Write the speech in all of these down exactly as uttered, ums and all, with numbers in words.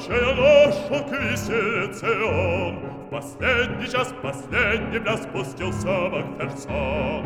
весела наша к виселице он. В последний час, последний пляс пустился Макферсон.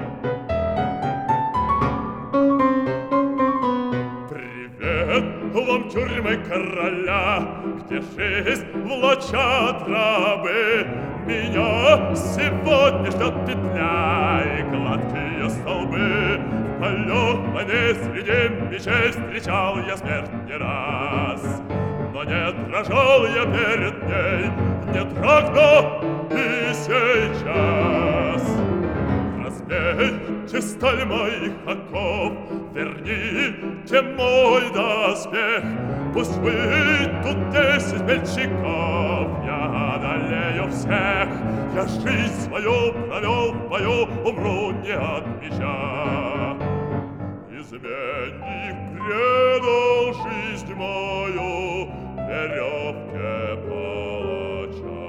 Привет вам, тюрьмы короля, где жизнь влачат рабы. Меня сегодня ждет петля и гладкие столбы. В полётной среди мечей встречал я смерть не раз. Но не дрожал я перед ней, не дрогну и сейчас. Разбейте сталь моих оков, верните мой доспех. Пусть выйдут десять мельчаков, я одолею всех. Я жизнь свою провел в бою, умру не от меча. Изменник предал жизнь мою веревке палача.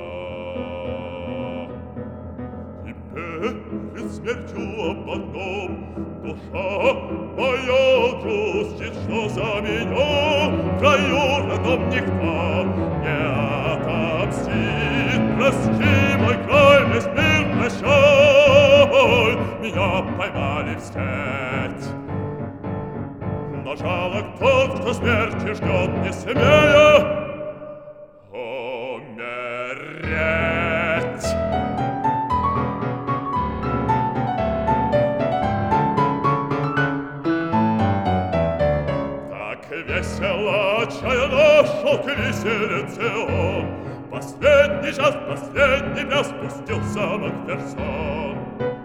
Теперь смертью об одном душа моя грустит, что за меня в краю родном никто не отомстит. Прости, мой край, весь мир прощай, меня поймали в сеть. Но жалок тот, кто смерти ждет, не смея умереть. Так весело отчаянно шел к виселице он. Последний час, последний пляс пустился Макферсон.